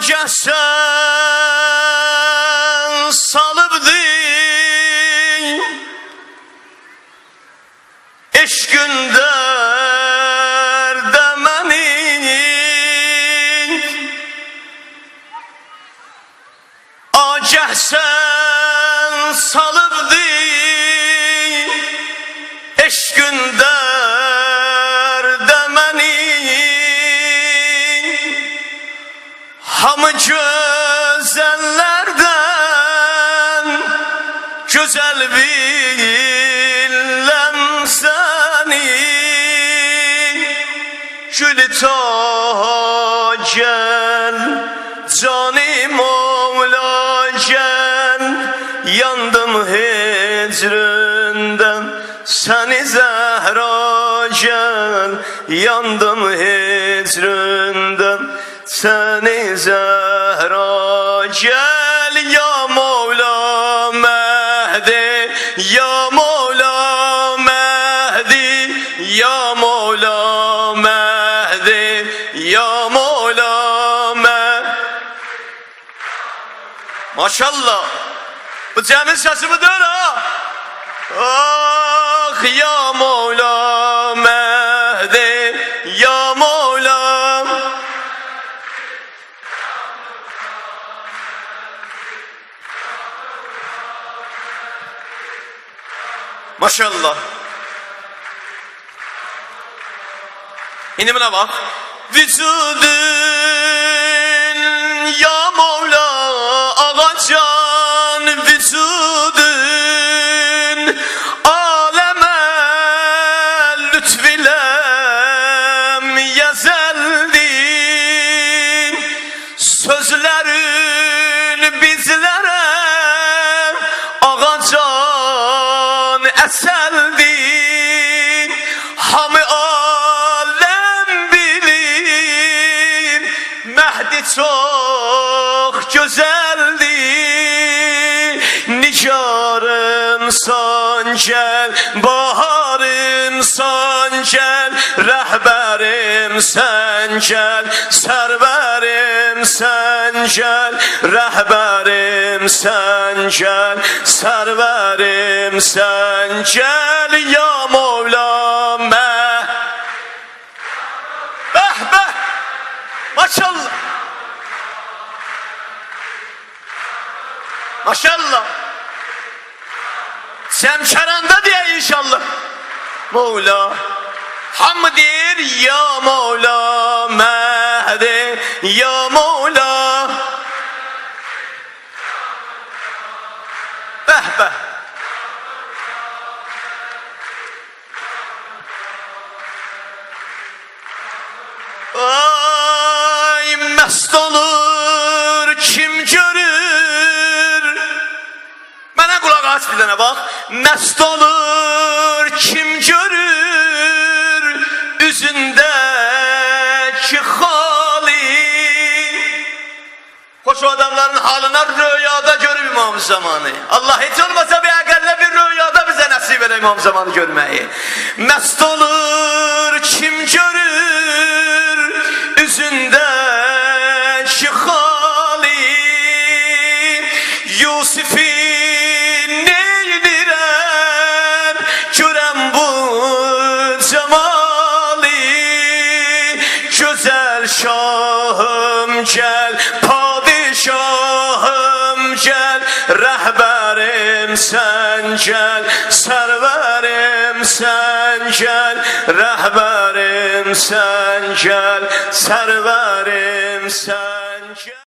Gesen salıbdın eşkün derde menin Gesen salıbdın eşkün derde menin Hamı güzellerden güzel bilem seni Gülü ta gel canım oğla gel Yandım hicrinden seni Zehra gel Yandım hicrinden seni Zehra gel ya Mevla Mehdi ya Mevla Mehdi ya Mevla Mehdi ya Mevla Mehdi Maşallah bu Cemil sesi midir ha? Ah ya Mevla Mehdi ya Mevla Maşallah. Şimdi buna bak. Vücudun ya Mevla ağacan vücudun aleme lütfilem yezeldin sözlerin bizlere ağacan eseldin hamı alem bilir Mehdi çok güzeldi nigarımsan gel baharımsan gel rehberimsen gel serverimsen gel rehberimsen gel serverimsen gel ya Mevla Mehdi maşallah maşallah Semşaranda diye inşallah Mevla Hamdir ya Mevla Mehdi ya Mevla Behbe Ay mest olur kim görür Bana kulak aç bir tane bak Mest olur kim görür Üzündeki hali Hoş o adamların halına rüyada görür İmam Zamanı Allah hiç olmasa bir akelle bir rüyada bize nasip eder İmam Zamanı görmeyi Mest olur kim görür Üzündeki hali Yusuf'in neydiren Görem bu cemali Güzel şahım gel Padişahım gel Rehberim sen gel Serverim sen gel Rehberim sen gel Serverim sen gel